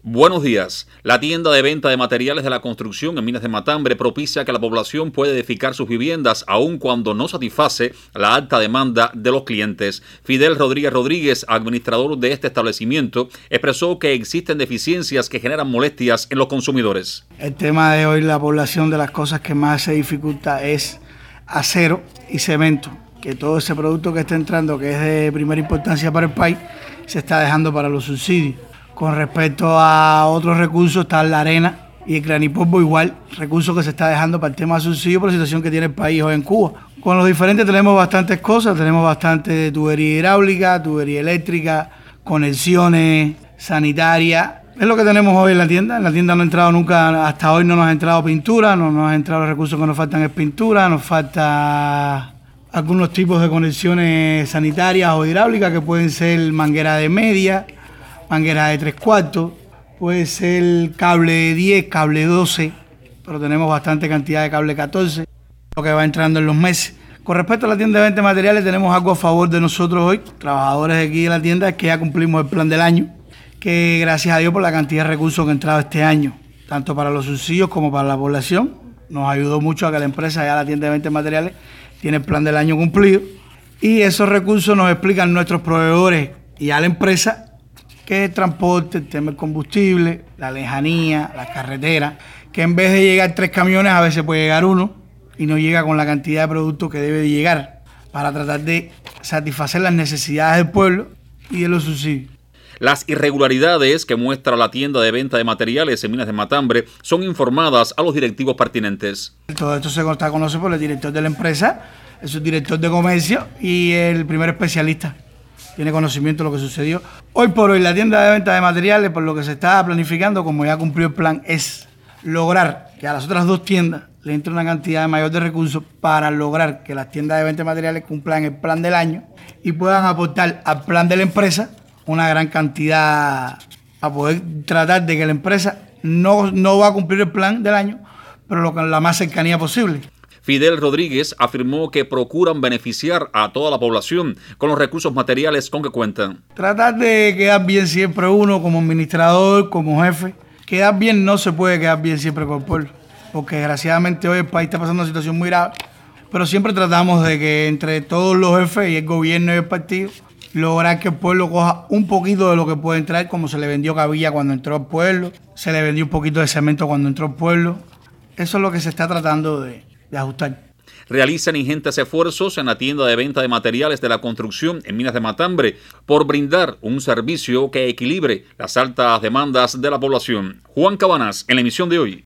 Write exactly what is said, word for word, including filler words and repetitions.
Buenos días. La tienda de venta de materiales de la construcción en Minas de Matambre propicia que la población pueda edificar sus viviendas aun cuando no satisface la alta demanda de los clientes. Fidel Rodríguez Rodríguez, administrador de este establecimiento, expresó que existen deficiencias que generan molestias en los consumidores. El tema de hoy, la población, de las cosas que más se dificulta es acero y cemento, que todo ese producto que está entrando, que es de primera importancia para el país, se está dejando para los subsidios. Con respecto a otros recursos, está la arena y el granipolvo igual, recursos que se está dejando para el tema de subsidio por la situación que tiene el país hoy en Cuba. Con los diferentes tenemos bastantes cosas, tenemos bastante tubería hidráulica, tubería eléctrica, conexiones sanitarias. Es lo que tenemos hoy en la tienda. En la tienda no ha entrado nunca, hasta hoy no nos ha entrado pintura, no nos ha entrado los recursos que nos faltan es pintura, nos falta algunos tipos de conexiones sanitarias o hidráulicas que pueden ser manguera de media, manguera de tres cuartos, puede ser cable de diez, cable doce, pero tenemos bastante cantidad de cable catorce, lo que va entrando en los meses. Con respecto a la tienda de venta de materiales, tenemos algo a favor de nosotros hoy, trabajadores de aquí de la tienda, que ya cumplimos el plan del año, que gracias a Dios por la cantidad de recursos que ha entrado este año, tanto para los subsidios como para la población, nos ayudó mucho a que la empresa, ya la tienda de venta de materiales, tiene el plan del año cumplido, y esos recursos nos explican nuestros proveedores y a la empresa que es el transporte, el tema del combustible, la lejanía, la carretera, que en vez de llegar tres camiones, a veces puede llegar uno y no llega con la cantidad de productos que debe de llegar para tratar de satisfacer las necesidades del pueblo y de los subsidios. Las irregularidades que muestra la tienda de venta de materiales en Minas de Matambre son informadas a los directivos pertinentes. Todo esto se está conocido por el director de la empresa, el subdirector de comercio y el primer especialista. Tiene conocimiento de lo que sucedió. Hoy por hoy la tienda de venta de materiales, por lo que se está planificando, como ya cumplió el plan, es lograr que a las otras dos tiendas le entre una cantidad mayor de recursos para lograr que las tiendas de venta de materiales cumplan el plan del año y puedan aportar al plan de la empresa una gran cantidad a poder tratar de que la empresa no, no va a cumplir el plan del año, pero lo, con la más cercanía posible. Fidel Rodríguez afirmó que procuran beneficiar a toda la población con los recursos materiales con que cuentan. Tratar de quedar bien siempre uno como administrador, como jefe. Quedar bien no se puede quedar bien siempre con el pueblo, porque desgraciadamente hoy el país está pasando una situación muy grave, pero siempre tratamos de que entre todos los jefes y el gobierno y el partido, lograr que el pueblo coja un poquito de lo que puede entrar, como se le vendió cabilla cuando entró al pueblo, se le vendió un poquito de cemento cuando entró al pueblo. Eso es lo que se está tratando de... de ajustar. Realizan ingentes esfuerzos en la tienda de venta de materiales de la construcción en Minas de Matambre por brindar un servicio que equilibre las altas demandas de la población. Juan Cabanas, en la emisión de hoy.